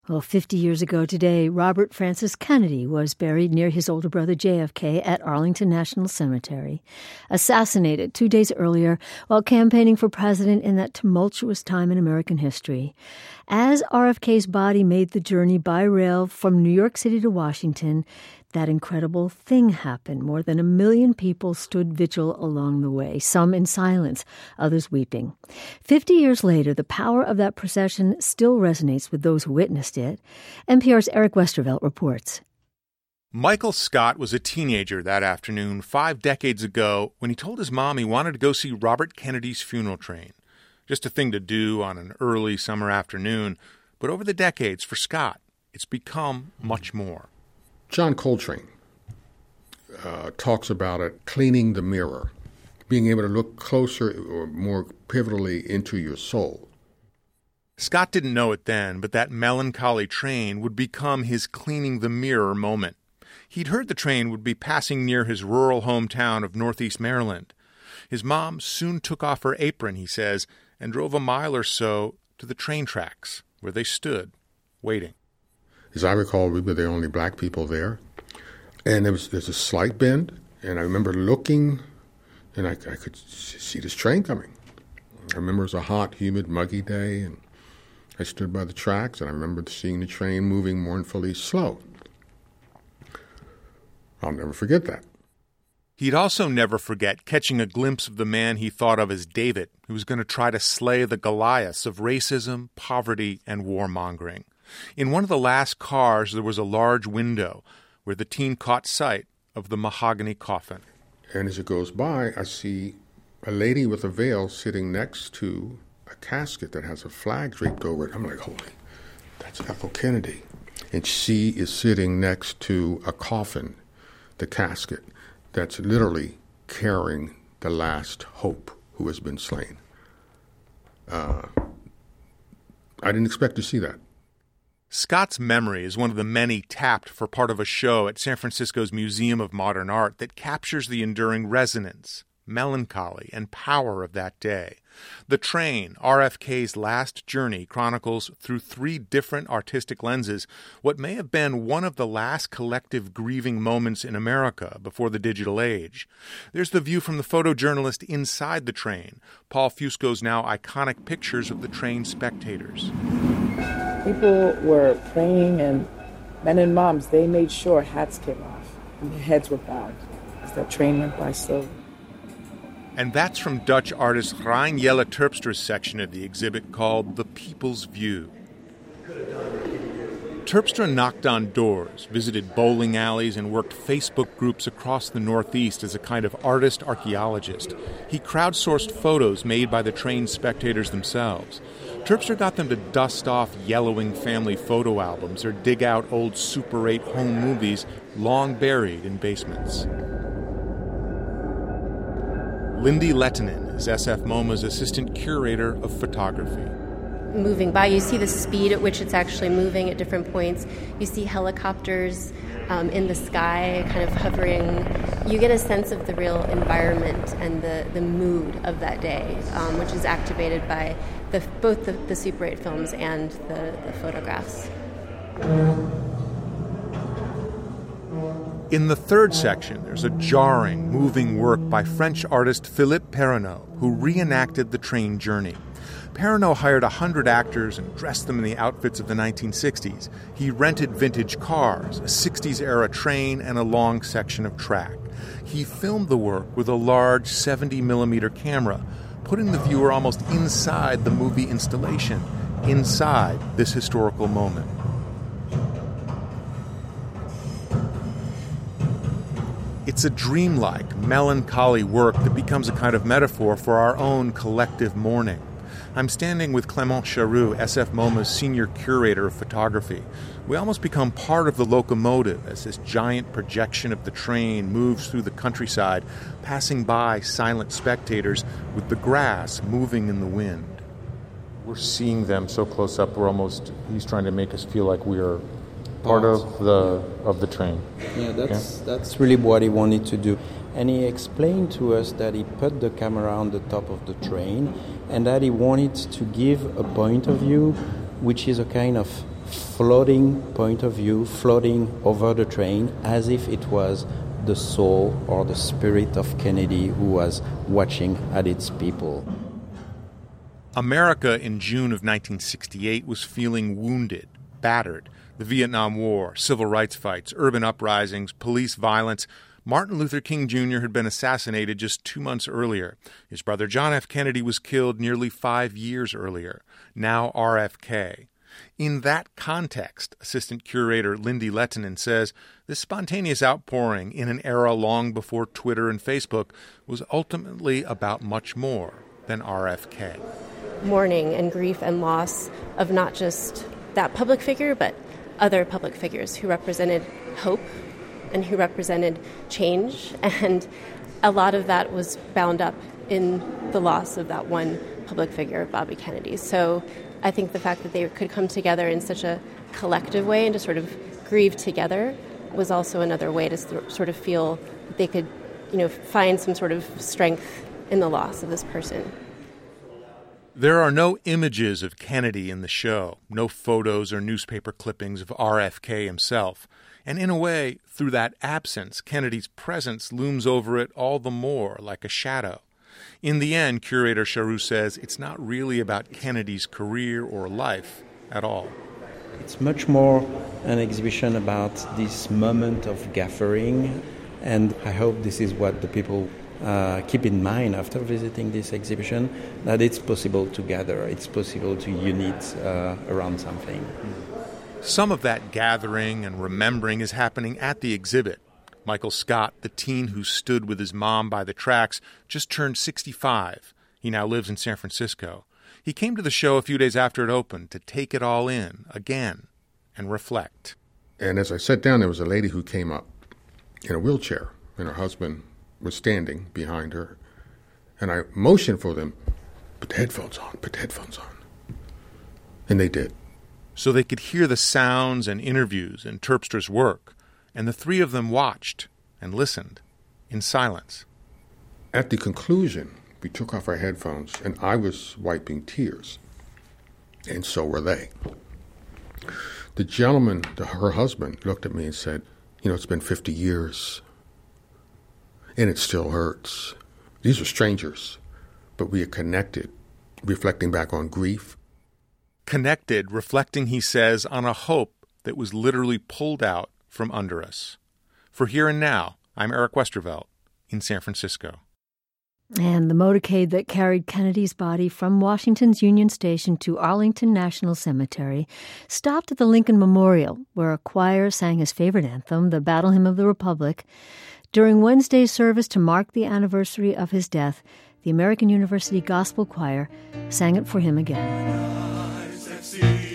Well, 50 years ago today, Robert Francis Kennedy was buried near his older brother JFK at Arlington National Cemetery, assassinated 2 days earlier while campaigning for president in that tumultuous time in American history. As RFK's body made the journey by rail from New York City to Washington, that incredible thing happened. More than 1 million people stood vigil along the way, some in silence, others weeping. 50 years later, the power of that procession still resonates with those who witnessed it. NPR's Eric Westervelt reports. Michael Scott was a teenager that afternoon 5 decades ago when he told his mom he wanted to go see Robert Kennedy's funeral train. Just a thing to do on an early summer afternoon. But over the decades, for Scott, it's become much more. John Coltrane talks about it, cleaning the mirror, being able to look closer or more pivotally into your soul. Scott didn't know it then, but that melancholy train would become his cleaning the mirror moment. He'd heard the train would be passing near his rural hometown of Northeast Maryland. His mom soon took off her apron, he says, and drove a mile or so to the train tracks, where they stood, waiting. As I recall, we were the only black people there. And there's a slight bend, and I remember looking, and I could see this train coming. I remember it was a hot, humid, muggy day, and I stood by the tracks, and I remember seeing the train moving mournfully slow. I'll never forget that. He'd also never forget catching a glimpse of the man he thought of as David, who was going to try to slay the Goliaths of racism, poverty, and warmongering. In one of the last cars, there was a large window where the teen caught sight of the mahogany coffin. And as it goes by, I see a lady with a veil sitting next to a casket that has a flag draped over it. I'm like, holy, that's Ethel Kennedy. And she is sitting next to a coffin, the casket, that's literally carrying the last hope who has been slain. I didn't expect to see that. Scott's memory is one of the many tapped for part of a show at San Francisco's Museum of Modern Art that captures the enduring resonance, melancholy, and power of that day. The Train, RFK's last journey, chronicles through 3 different artistic lenses what may have been one of the last collective grieving moments in America before the digital age. There's the view from the photojournalist inside the train, Paul Fusco's now iconic pictures of the train spectators. People were praying, and men and moms, they made sure hats came off and their heads were bowed as that train went by slowly. And that's from Dutch artist Rein Jelle Terpstra's section of the exhibit called The People's View. Terpstra knocked on doors, visited bowling alleys, and worked Facebook groups across the Northeast as a kind of artist archaeologist. He crowdsourced photos made by the train spectators themselves. Terpstra got them to dust off yellowing family photo albums or dig out old Super 8 home movies long buried in basements. Lindy Lettinen is SF MoMA's assistant curator of photography. Moving by, you see the speed at which it's actually moving at different points. You see helicopters in the sky kind of hovering. You get a sense of the real environment and the mood of that day, which is activated by both the Super 8 films and the photographs. In the third section, there's a jarring, moving work by French artist Philippe Perronneau, who reenacted the train journey. Perronneau hired 100 actors and dressed them in the outfits of the 1960s. He rented vintage cars, a 60s-era train, and a long section of track. He filmed the work with a large 70-millimeter camera, putting the viewer almost inside the movie installation, inside this historical moment. It's a dreamlike, melancholy work that becomes a kind of metaphor for our own collective mourning. I'm standing with Clément Charroux, SF MoMA's senior curator of photography. We almost become part of the locomotive as this giant projection of the train moves through the countryside, passing by silent spectators with the grass moving in the wind. We're seeing them so close up, he's trying to make us feel like we're part of the train. Yeah, that's really what he wanted to do. And he explained to us that he put the camera on the top of the train and that he wanted to give a point of view which is a kind of floating point of view, floating over the train as if it was the soul or the spirit of Kennedy who was watching at its people. America in June of 1968 was feeling wounded, battered. The Vietnam War, civil rights fights, urban uprisings, police violence. Martin Luther King Jr. had been assassinated just 2 months earlier. His brother John F. Kennedy was killed nearly 5 years earlier. Now RFK. In that context, Assistant Curator Lindy Lettinen says this spontaneous outpouring in an era long before Twitter and Facebook was ultimately about much more than RFK. Mourning and grief and loss of not just that public figure, but other public figures who represented hope and who represented change. And a lot of that was bound up in the loss of that one public figure, Bobby Kennedy. So I think the fact that they could come together in such a collective way and to sort of grieve together was also another way to sort of feel that they could, find some sort of strength in the loss of this person. There are no images of Kennedy in the show, no photos or newspaper clippings of RFK himself. And in a way, through that absence, Kennedy's presence looms over it all the more like a shadow. In the end, Curator Charroux says it's not really about Kennedy's career or life at all. It's much more an exhibition about this moment of gathering, and I hope this is what the people keep in mind after visiting this exhibition, that it's possible to gather, it's possible to unite around something. Some of that gathering and remembering is happening at the exhibit. Michael Scott, the teen who stood with his mom by the tracks, just turned 65. He now lives in San Francisco. He came to the show a few days after it opened to take it all in again and reflect. And as I sat down, there was a lady who came up in a wheelchair, and her husband was standing behind her. And I motioned for them, put the headphones on, put the headphones on. And they did. So they could hear the sounds and interviews in Terpstra's work, and the three of them watched and listened in silence. At the conclusion, we took off our headphones, and I was wiping tears, and so were they. The gentleman, her husband, looked at me and said, it's been 50 years, and it still hurts. These are strangers, but we are connected, reflecting back on grief. Connected, reflecting, he says, on a hope that was literally pulled out from under us. For Here and Now, I'm Eric Westervelt in San Francisco. And the motorcade that carried Kennedy's body from Washington's Union Station to Arlington National Cemetery stopped at the Lincoln Memorial, where a choir sang his favorite anthem, the Battle Hymn of the Republic. During Wednesday's service to mark the anniversary of his death, the American University Gospel Choir sang it for him again.